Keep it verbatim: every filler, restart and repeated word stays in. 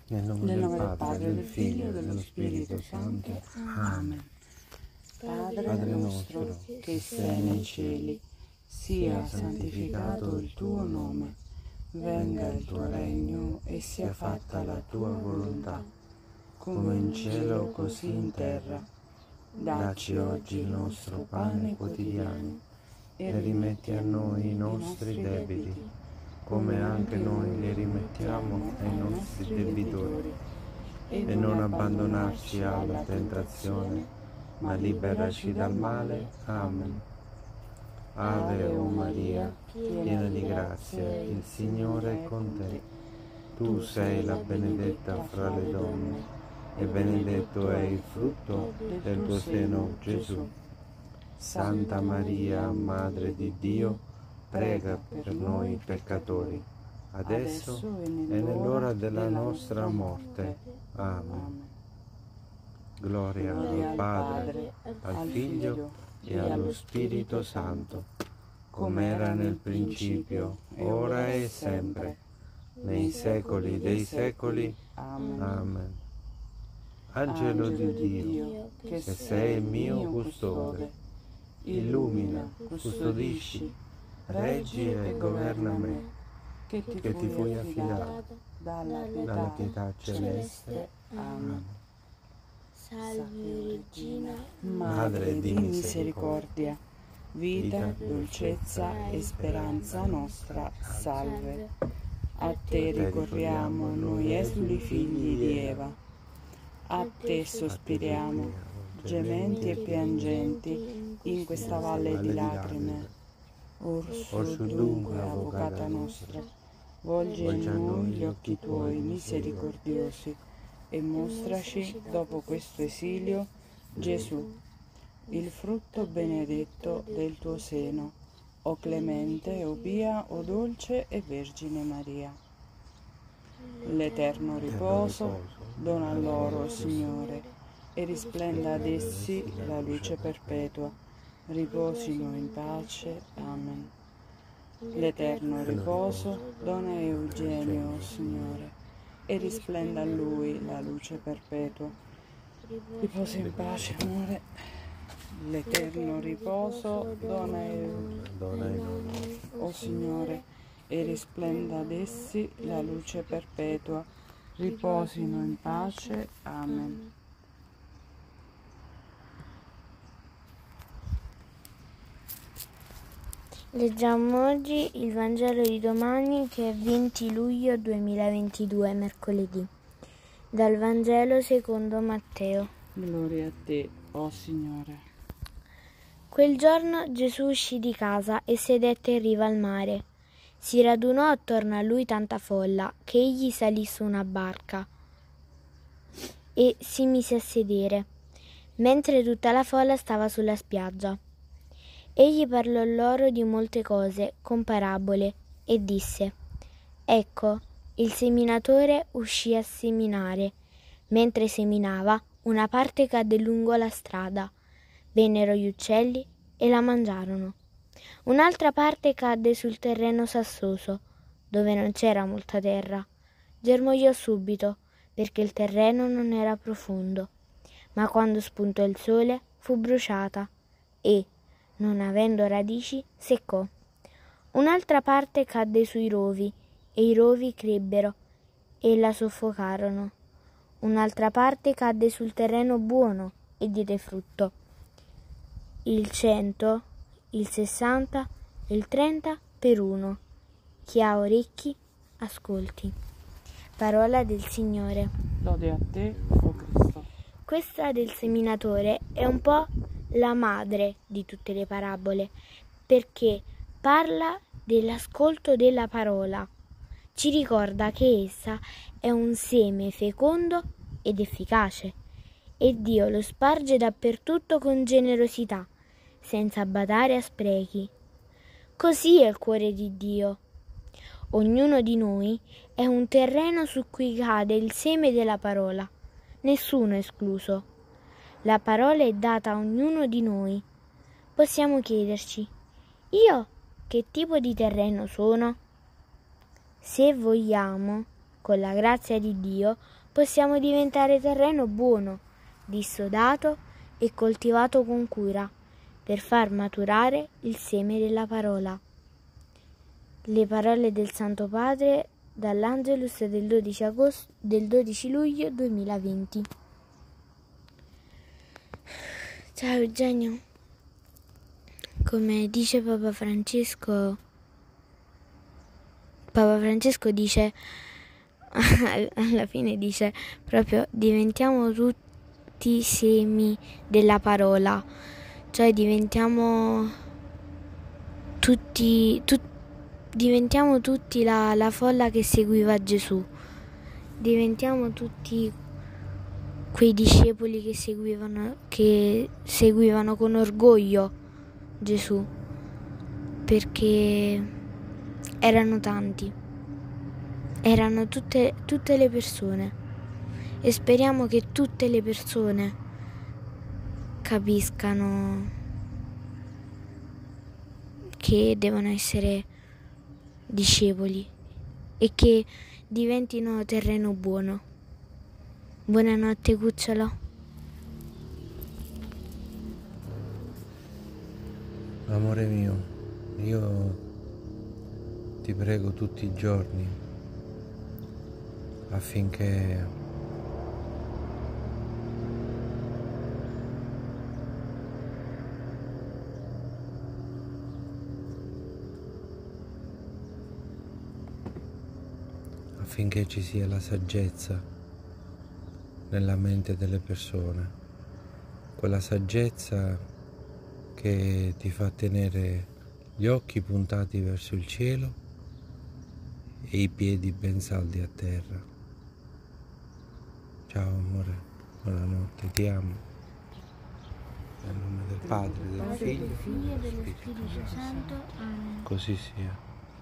Nel nome, Nel nome del Padre, del Figlio e dello Spirito Santo. Amen. Padre, Padre nostro, che sei nei cieli, sia santificato il tuo nome. Venga il tuo regno e sia fatta la tua volontà, come in cielo così in terra. Dacci oggi il nostro pane quotidiano e rimetti a noi i nostri debiti, come anche noi li rimettiamo ai nostri debitori, e non abbandonarci alla tentazione, ma liberaci dal male. Amen. Ave o Maria, piena di grazia, il Signore è con te. Tu sei la benedetta fra le donne, e benedetto è il frutto del tuo seno, Gesù. Santa Maria, Madre di Dio, prega per noi peccatori, adesso e nell'ora della nostra morte. Amen. Gloria al Padre, al Figlio e allo Spirito Santo, come era nel principio, ora e sempre, nei secoli dei secoli. Amen. Angelo di Dio, che sei il mio custode, illumina, custodisci, reggi e governa me, che ti, che ti fui affidato dalla pietà, dalla pietà celeste. Amen. Salve Regina, Madre di misericordia, vita, dolcezza e speranza nostra, salve. A te ricorriamo noi esuli figli di Eva, a te sospiriamo, gementi e piangenti, in questa valle di lacrime. Orsù dunque, avvocata nostra, volgi a noi gli occhi tuoi misericordiosi e mostraci, dopo questo esilio, Gesù, il frutto benedetto del tuo seno, o clemente, o pia, o dolce e Vergine Maria. L'eterno riposo dona loro, Signore, e risplenda ad essi la luce perpetua. Riposino in pace. Amen. L'eterno riposo dona a Eugenio, Signore, e risplenda a lui la luce perpetua. Riposa in pace, amore. L'eterno riposo dona a Eugenio, o Signore, e risplenda ad essi la luce perpetua. Riposino in pace. Amen. Leggiamo oggi il Vangelo di domani, che è venti luglio duemilaventidue, mercoledì. Dal Vangelo secondo Matteo. Gloria a te, o Signore. Quel giorno Gesù uscì di casa e sedette in riva al mare. Si radunò attorno a lui tanta folla che egli salì su una barca e si mise a sedere, mentre tutta la folla stava sulla spiaggia. Egli parlò loro di molte cose con parabole e disse: Ecco, il seminatore uscì a seminare. Mentre seminava, una parte cadde lungo la strada. Vennero gli uccelli e la mangiarono. Un'altra parte cadde sul terreno sassoso, dove non c'era molta terra. Germogliò subito, perché il terreno non era profondo. Ma quando spuntò il sole, fu bruciata e, non avendo radici, seccò. Un'altra parte cadde sui rovi, e i rovi crebbero e la soffocarono. Un'altra parte cadde sul terreno buono e diede frutto. Il cento, il sessanta e il trenta per uno. Chi ha orecchi, ascolti. Parola del Signore. Lode a te, o Cristo. Questa del seminatore è un po' la madre di tutte le parabole, perché parla dell'ascolto della parola. Ci ricorda che essa è un seme fecondo ed efficace, e Dio lo sparge dappertutto con generosità, senza badare a sprechi. Così è il cuore di Dio. Ognuno di noi è un terreno su cui cade il seme della parola, nessuno escluso. La parola è data a ognuno di noi. Possiamo chiederci: io che tipo di terreno sono? Se vogliamo, con la grazia di Dio, possiamo diventare terreno buono, dissodato e coltivato con cura, per far maturare il seme della parola. Le parole del Santo Padre dall'Angelus del dodici, agosto, del dodici luglio duemilaventi. Ciao Eugenio, come dice Papa Francesco, Papa Francesco dice, alla fine dice proprio diventiamo tutti semi della parola, cioè diventiamo tutti, tu, diventiamo tutti la, la folla che seguiva Gesù, diventiamo tutti quei discepoli che seguivano, che seguivano con orgoglio Gesù, perché erano tanti, erano tutte, tutte le persone, e speriamo che tutte le persone capiscano che devono essere discepoli e che diventino terreno buono. Buonanotte cucciolo. Amore mio, io ti prego tutti i giorni affinché affinché ci sia la saggezza nella mente delle persone, quella saggezza che ti fa tenere gli occhi puntati verso il cielo e i piedi ben saldi a terra. Ciao amore, buonanotte, ti amo. Nel nome del Padre, del Figlio e dello Spirito Santo. Amen. Così sia.